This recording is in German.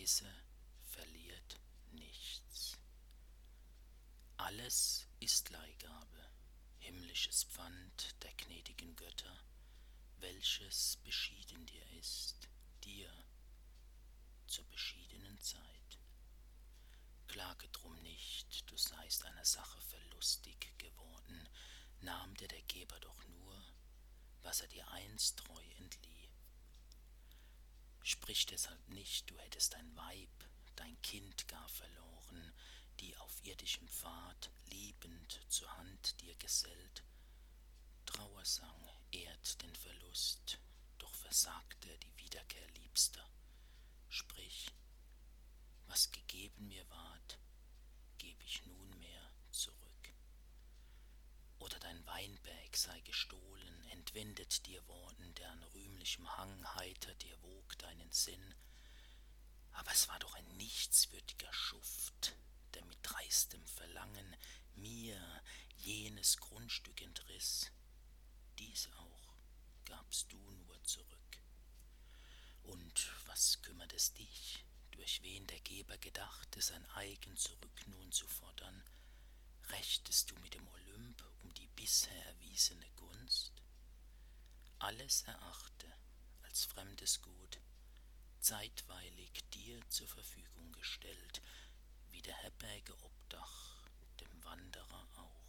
Weise verliert nichts. Alles ist Leihgabe, himmlisches Pfand der gnädigen Götter, welches beschieden dir ist, dir zur beschiedenen Zeit. Klage drum nicht, du seist einer Sache verlustig geworden, nahm dir der Geber doch nur, was er dir einst treu entlieh. Sprich deshalb nicht, du hättest dein Weib, dein Kind gar verloren, die auf irdischem Pfad liebend zur Hand dir gesellt. Trauersang ehrt den Verlust, doch versagte die Wiederkehr Liebster. Sprich, was gegeben mir ward, geb ich nunmehr zurück. Oder dein Weinberg sei gestohlen, entwendet dir worden, der an rühmlichem Hang heiter dir wog deinen Sinn. Aber es war doch ein nichtswürdiger Schuft, der mit dreistem Verlangen mir jenes Grundstück entriss. Dies auch gabst du nur zurück. Und was kümmert es dich, durch wen der Geber gedachte, sein eigen zurück nun zu fordern? Rechtest du mit dem Olymp um die bisher erwiesene Gunst? Alles erachte als fremdes Gut, zeitweilig dir zur Verfügung gestellt, wie der Herberge Obdach dem Wanderer auch.